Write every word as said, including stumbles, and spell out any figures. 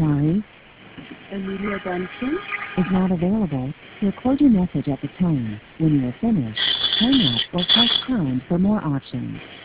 sorry Amelia Duncan is not available. Record your message at the tone. When you are finished, hang up or press pound for more options.